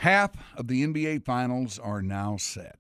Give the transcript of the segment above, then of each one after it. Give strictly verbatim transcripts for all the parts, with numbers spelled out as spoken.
Half of the N B A Finals are now set.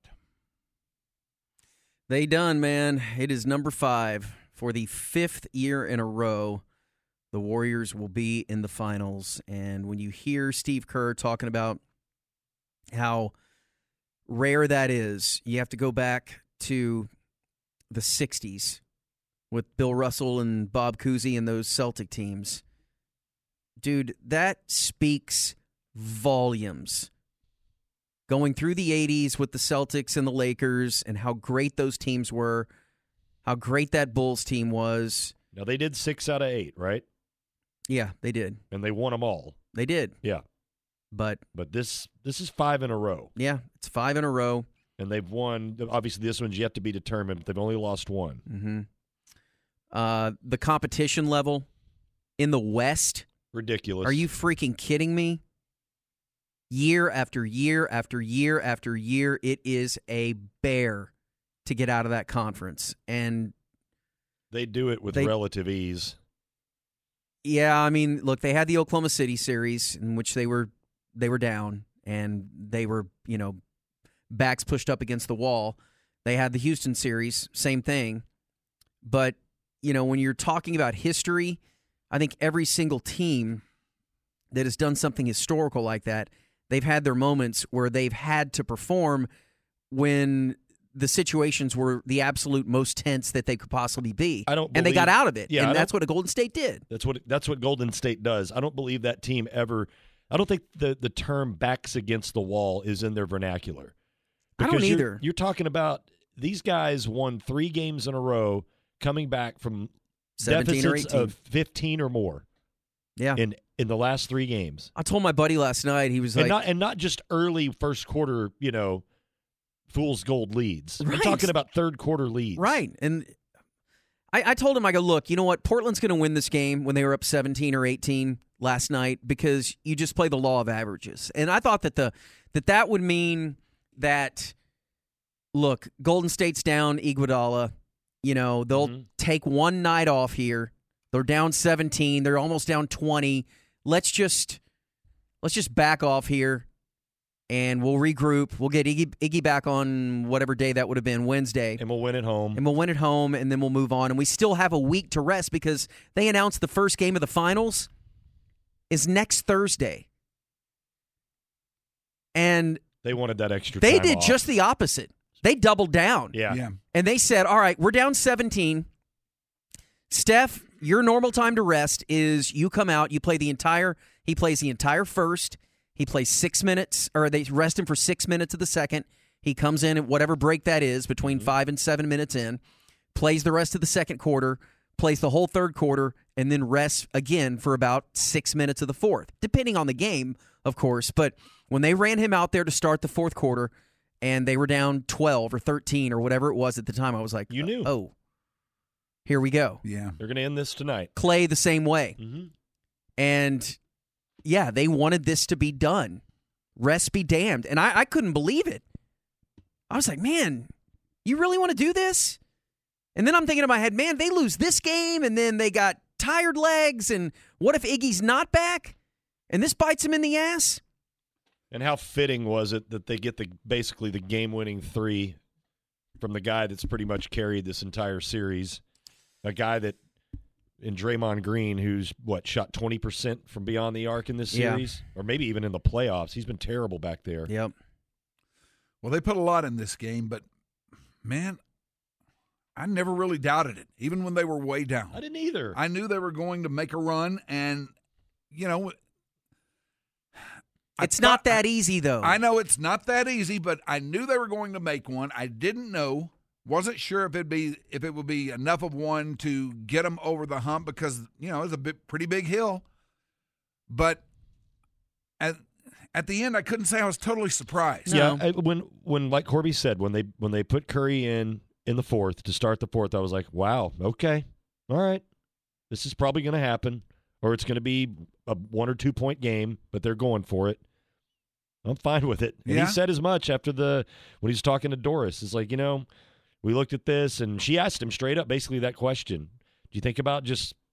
They done, man. It is number five. For the fifth year in a row, the Warriors will be in the finals. And when you hear Steve Kerr talking about how rare that is, you have to go back to the sixties with Bill Russell and Bob Cousy and those Celtic teams. Dude, that speaks volumes. Going through the eighties with the Celtics and the Lakers and how great those teams were, how great that Bulls team was. Now, they did six out of eight, right? Yeah, they did. And they won them all. They did. Yeah. But but this this is five in a row. Yeah, it's five in a row. And they've won. Obviously, this one's yet to be determined, but they've only lost one. Mm-hmm. Uh, the competition level in the West. Ridiculous. Are you freaking kidding me? Year after year after year after year, it is a bear to get out of that conference. And they do it with they, relative ease. Yeah, I mean, look, they had the Oklahoma City series in which they were they were down and they were, you know, backs pushed up against the wall. They had the Houston series, same thing. But, you know, when you're talking about history, I think every single team that has done something historical like that, they've had their moments where they've had to perform when the situations were the absolute most tense that they could possibly be. I don't and they believe, got out of it. Yeah, and that's what a Golden State did. That's what that's what Golden State does. I don't believe that team ever I don't think the, the term backs against the wall is in their vernacular. Because I don't you're, either. You're talking about these guys won three games in a row coming back from seventeen or deficits eighteen of fifteen or more. Yeah. In in the last three games. I told my buddy last night, he was and like not and not just early first quarter, you know, fool's gold leads. Right. I'm talking about third quarter leads. Right. And I, I told him, I go, look, you know what? Portland's going to win this game when they were up seventeen or eighteen last night because you just play the law of averages. And I thought that the that that would mean that, look, Golden State's down Iguodala. You know, they'll mm-hmm. take one night off here. They're down seventeen. They're almost down twenty. Let's just let's just back off here. And we'll regroup. We'll get Iggy, Iggy back on whatever day that would have been, Wednesday. And we'll win at home. And we'll win at home, and then we'll move on. And we still have a week to rest because they announced the first game of the finals is next Thursday. And they wanted that extra they time did off. just the opposite. They doubled down. Yeah. Yeah. And they said, all right, we're down seventeen. Steph, your normal time to rest is you come out, you play the entire, he plays the entire first. He plays six minutes, or they rest him for six minutes of the second. He comes in at whatever break that is, between mm-hmm. five and seven minutes in, plays the rest of the second quarter, plays the whole third quarter, and then rests again for about six minutes of the fourth, depending on the game, of course. But when they ran him out there to start the fourth quarter, and they were down twelve or thirteen or whatever it was at the time, I was like, you knew. Oh, here we go. Yeah. They're going to end this tonight. Clay the same way. Mm-hmm. And yeah, they wanted this to be done. Rest be damned. And I, I couldn't believe it. I was like, man, you really want to do this? And then I'm thinking in my head, man, they lose this game, and then they got tired legs, and what if Iggy's not back? And this bites him in the ass? And how fitting was it that they get the basically the game-winning three from the guy that's pretty much carried this entire series, a guy that in Draymond Green, who's, what, shot twenty percent from beyond the arc in this series? Yeah. Or maybe even in the playoffs. He's been terrible back there. Yep. Well, they put a lot in this game, but, man, I never really doubted it, even when they were way down. I didn't either. I knew they were going to make a run, and, you know, it's not that easy, though. I know it's not that easy, but I knew they were going to make one. I didn't know. Wasn't sure if it'd be if it would be enough of one to get them over the hump because, you know, it's a bit, pretty big hill. But at at the end, I couldn't say I was totally surprised. Yeah, no. I, when when like Corby said, when they when they put Curry in in the fourth to start the fourth, I was like, wow, okay, all right, this is probably going to happen, or it's going to be a one or two point game, but they're going for it. I'm fine with it. And yeah. he said as much after the when he was talking to Doris. It's like, you know, we looked at this, and she asked him straight up basically that question. Do you think about just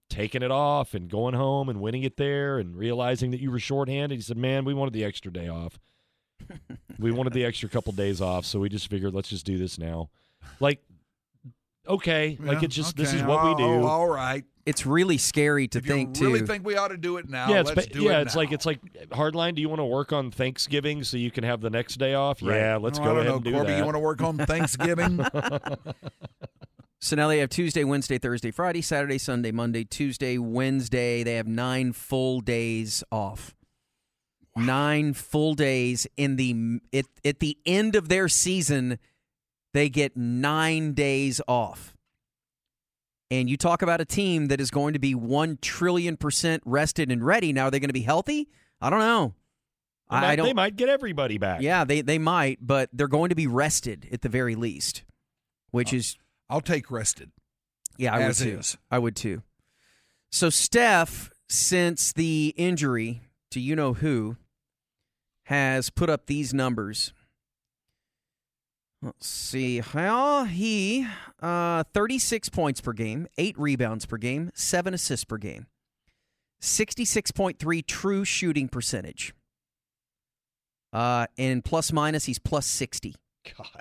taking it off and going home and winning it there and realizing that you were shorthanded. He said, man, we wanted the extra day off. We wanted the extra couple days off, so we just figured let's just do this now. Like, okay, Yeah, like it's just this okay. is what we do. Oh, all right. It's really scary to If think you really too. think we ought to do it now, yeah, it's let's ba- do yeah, it it's now. like it's like hardline. Do you want to work on Thanksgiving so you can have the next day off? Right. Yeah, let's Oh, go I don't ahead know, and do Corby, that. you want to work on Thanksgiving? So now they have Tuesday, Wednesday, Thursday, Friday, Saturday, Sunday, Monday, Tuesday, Wednesday. They have nine full days off. Nine full days in the at, at the end of their season, they get nine days off. And you talk about a team that is going to be one trillion percent rested and ready. Now, are they going to be healthy? I don't know. They I, might, I don't. they might get everybody back. Yeah, they they might, but they're going to be rested at the very least, which is I'll take rested. yeah, I as would too. is. I would too. So Steph, since the injury to you know who, has put up these numbers. Let's see. Well, he uh, thirty-six points per game, eight rebounds per game, seven assists per game, sixty-six point three true shooting percentage. Uh, and plus minus, he's plus sixty. God.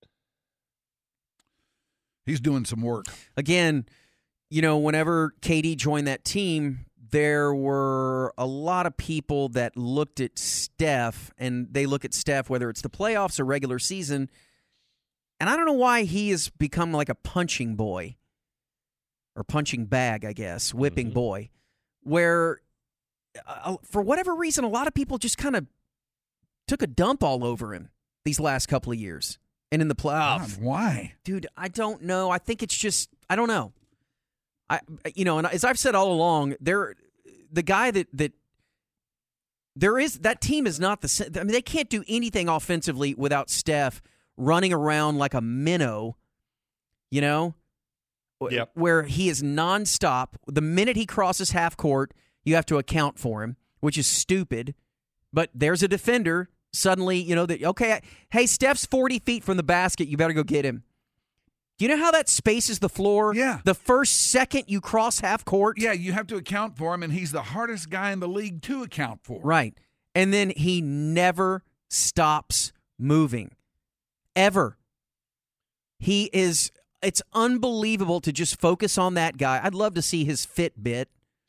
He's doing some work. Again, you know, whenever K D joined that team, there were a lot of people that looked at Steph, and they look at Steph, whether it's the playoffs or regular season, and I don't know why he has become like a punching boy, or punching bag, I guess, whipping Mm-hmm. boy, where uh, for whatever reason, a lot of people just kind of took a dump all over him these last couple of years. And in the playoffs. God, why? Dude, I don't know. I think it's just, I don't know. I, you know, and as I've said all along, there, the guy that, that, there is, that team is not the same. I mean, they can't do anything offensively without Steph running around like a minnow, you know? Yep. Where he is nonstop. The minute he crosses half court, you have to account for him, which is stupid. But there's a defender. Suddenly, you know, that okay, hey, Steph's forty feet from the basket. You better go get him. Do you know how that spaces the floor? Yeah. The first second you cross half court? Yeah, you have to account for him, and he's the hardest guy in the league to account for. Right. And then he never stops moving. Ever. He is, it's unbelievable to just focus on that guy. I'd love to see his Fitbit.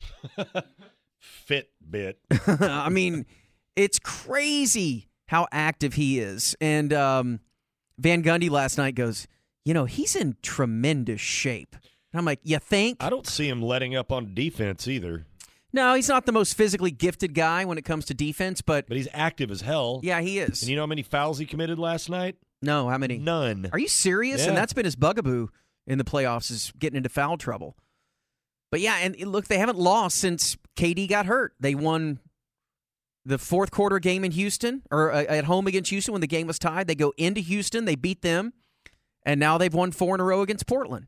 Fitbit. I mean, it's crazy how active he is. And um, Van Gundy last night goes, you know, he's in tremendous shape. And I'm like, you think? I don't see him letting up on defense either, No, he's not the most physically gifted guy when it comes to defense, but but he's active as hell. yeah, he is. And you know how many fouls he committed last night? No, how many? None. Are you serious? Yeah. And that's been his bugaboo in the playoffs, is getting into foul trouble. But yeah, and look, they haven't lost since K D got hurt. They won the fourth quarter game in Houston, or uh, at home against Houston when the game was tied. They go into Houston, they beat them, and now they've won four in a row against Portland.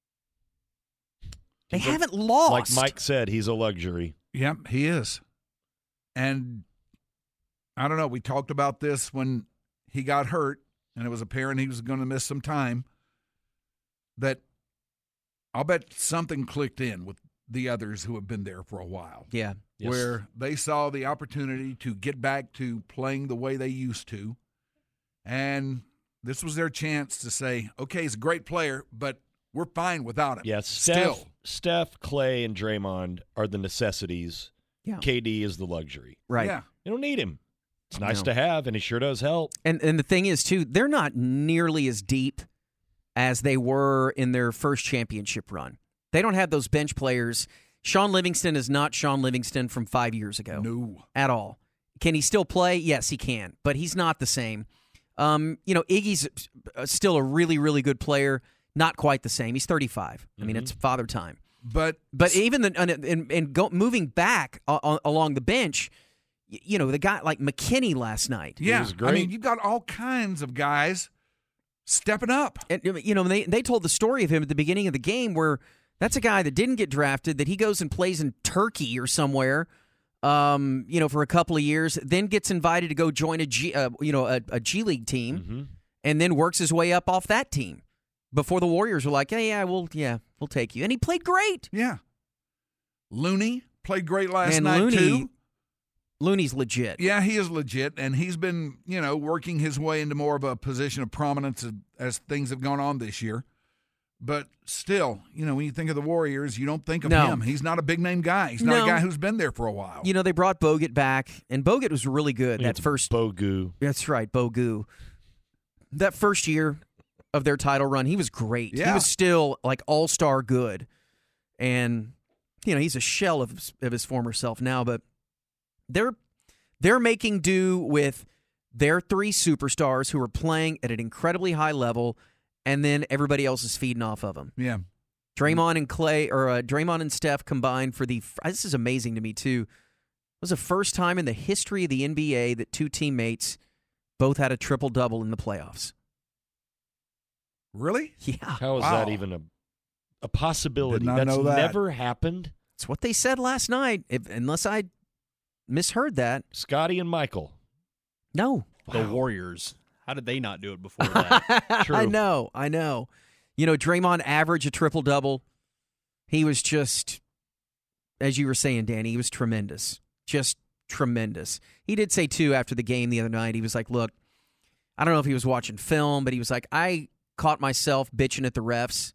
They He's a- haven't lost. Like Mike said, he's a luxury. Yep, he is. And I don't know, we talked about this when he got hurt, and it was apparent he was going to miss some time, that I'll bet something clicked in with the others who have been there for a while. Yeah. Yes. Where they saw the opportunity to get back to playing the way they used to. And this was their chance to say, okay, he's a great player, but we're fine without him. Yes, Steph, Still. Steph, Clay, and Draymond are the necessities. Yeah. K D is the luxury. Right. Yeah. You don't need him. It's nice No. to have, and he sure does help. And and the thing is, too, they're not nearly as deep as they were in their first championship run. They don't have those bench players. Sean Livingston is not Sean Livingston from five years ago. No. At all. Can he still play? Yes, he can, but he's not the same. Um, you know, Iggy's still a really, really good player. Not quite the same. He's thirty-five. I mean, Mhm. it's father time. But But even the and, and, and go, moving back uh, uh, along the bench, y- you know, the guy like McKinney last night. yeah, was I great. mean, you've got all kinds of guys stepping up. And, you know, they they told the story of him at the beginning of the game where that's a guy that didn't get drafted, that he goes and plays in Turkey or somewhere, um, you know, for a couple of years, then gets invited to go join a G, uh, you know, a, a G League team, Mm-hmm. and then works his way up off that team. Before the Warriors were like, yeah, yeah, we'll, yeah, we'll take you, and he played great. Yeah. Looney played great last And night Looney, too. Looney's legit. Yeah, he is legit, and he's been, you know, working his way into more of a position of prominence as, as things have gone on this year. But still, you know, when you think of the Warriors, you don't think of No. him. He's not a big-name guy. He's not No. a guy who's been there for a while. You know, they brought Bogut back, and Bogut was really good that It's first. Bogu. That's right, Bogu. That first year of their title run, he was great. He Yeah. was still like all-star good. And, you know, he's a shell of his, of his former self now, but they're they're making do with their three superstars who are playing at an incredibly high level, and then everybody else is feeding off of them. Yeah. Draymond and Clay, or uh, Draymond and Steph combined for the. This is amazing to me too. It was the first time in the history of the N B A that two teammates both had a triple double in the playoffs. Really? Yeah, How is Wow. that even a a possibility? Did not That's know that. never happened. it's what they said last night. If, unless I misheard that, Scotty and Michael. no. The Warriors. How did they not do it before that? I True. know, I know. You know, Draymond averaged a triple double. He was just, as you were saying, Danny, he was tremendous. Just tremendous. He did say, too, after the game the other night, he was like, look, I don't know if he was watching film, but he was like, I caught myself bitching at the refs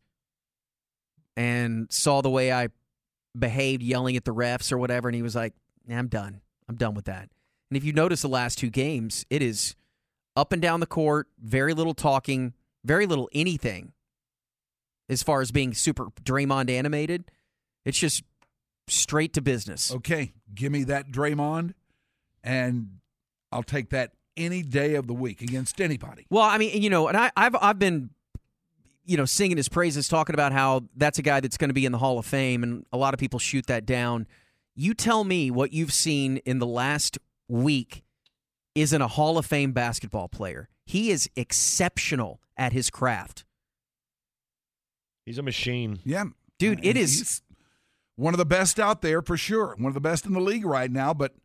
and saw the way I behaved yelling at the refs or whatever, and he was like, nah, I'm done. I'm done with that. And if you notice the last two games, it is up and down the court, very little talking, very little anything as far as being super Draymond animated. It's just straight to business. Okay, give me that Draymond, and I'll take that any day of the week against anybody. Well, I mean, you know, and I, I've I've been, you know, singing his praises, talking about how that's a guy that's going to be in the Hall of Fame, and a lot of people shoot that down. You tell me what you've seen in the last week isn't a Hall of Fame basketball player. He is exceptional at his craft. He's a machine. Yeah. Dude, it He's is one of the best out there for sure. One of the best in the league right now, but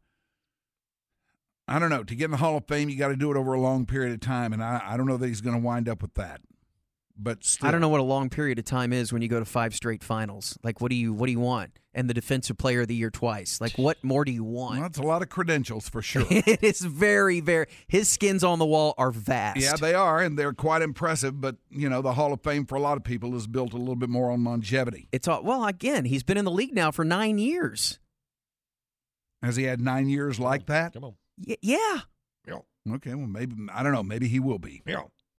I don't know. To get in the Hall of Fame, you got to do it over a long period of time, and I, I don't know that he's going to wind up with that. But still. I don't know what a long period of time is when you go to five straight finals. Like, what do you what do you want? And the Defensive Player of the Year twice. Like, what more do you want? Well, that's a lot of credentials for sure. It is very, very. His skins on the wall are vast. Yeah, they are, and they're quite impressive. But, you know, the Hall of Fame for a lot of people is built a little bit more on longevity. It's all, well, again, he's been in the league now for nine years. Has he had nine years like that? Come on. Y- yeah. Okay, well, maybe, I don't know. Maybe he will be. Yeah.